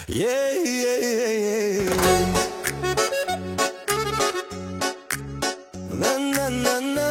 Yeah, yeah, yeah, yeah. Na, na, na, na.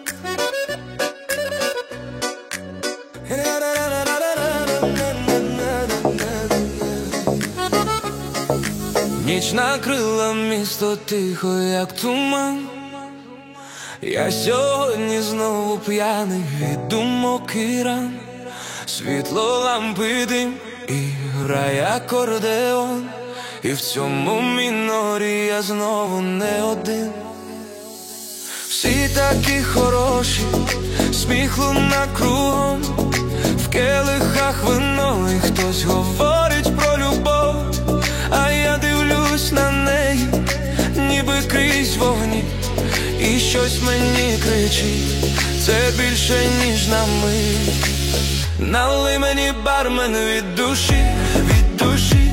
Ніч накрила місто тихо, як туман. Я сьогодні знову п'яний від думок і ран. Світло лампи, дим і грає акордеон. І в цьому мінорі я знову не один. Всі такі хороші, сміх луна кругом. В келихах вино і хтось говорить про любов. А я дивлюсь на неї, ніби крізь вогні. І щось мені кричить, це більше ніж на мить. Налий мені, бармен, від душі, від душі.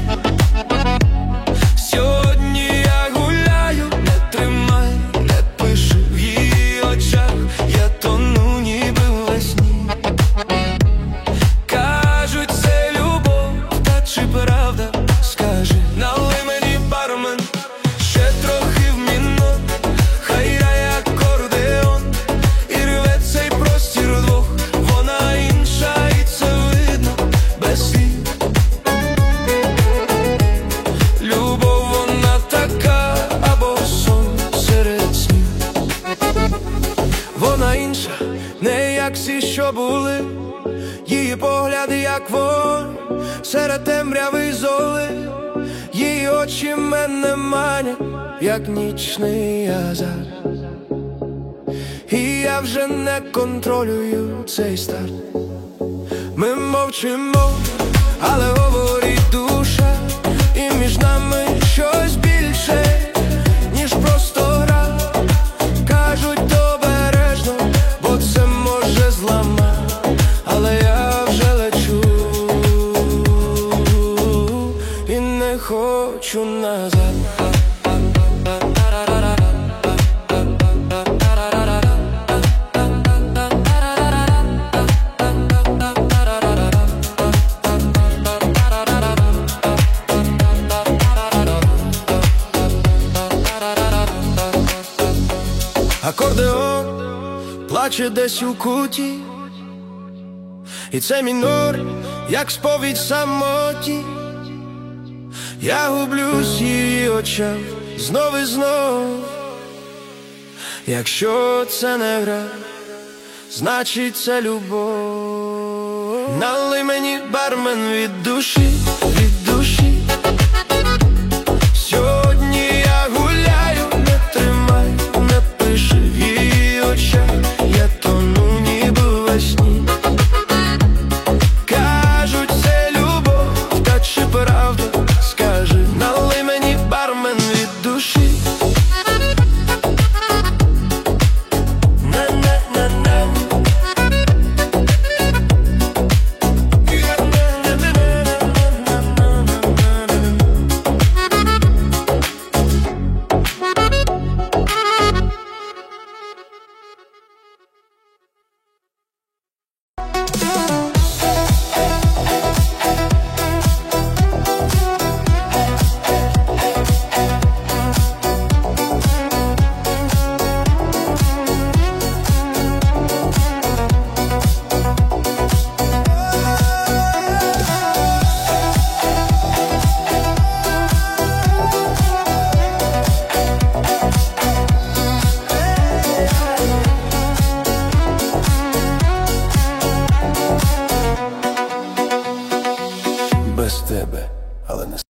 Сьогодні я гуляю, не тримай, не пиши в її очах. Я тону ніби в весні. Кажуть, це любов, та чи правда? Скажи, налий мені, бармен, ще трохи в мінор. Хай грає акордеон і рве цей простір вдвох. Вона інша і це видно без слів. Любов, вона така, або сон серед снів. Вона інша, не як всі, що були. Її погляди, як вогонь серед темряви золи. Її очі мене манять, як нічний азарт. І я вже не контролюю цей старт. Ми мовчимо, але говорить душа. І між нами щось більше, ніж просто гра. Кажуть обережно, бо це може зламати. Але я вже лечу і не хочу назад. Акордеон плаче десь у куті, і це мінор, як сповідь самоті. Я гублюсь в її очах знов і знов. Якщо це не гра, значить це любов. Налий мені, бармен, від душі, від душі. Сьогодні я гуляю, не тримай, не пиши в її очах. Я тону ніби в весні. Кажуть, це любов, та чи правда? Скажи, налий мені, бармен, від душі. Без тебе, але не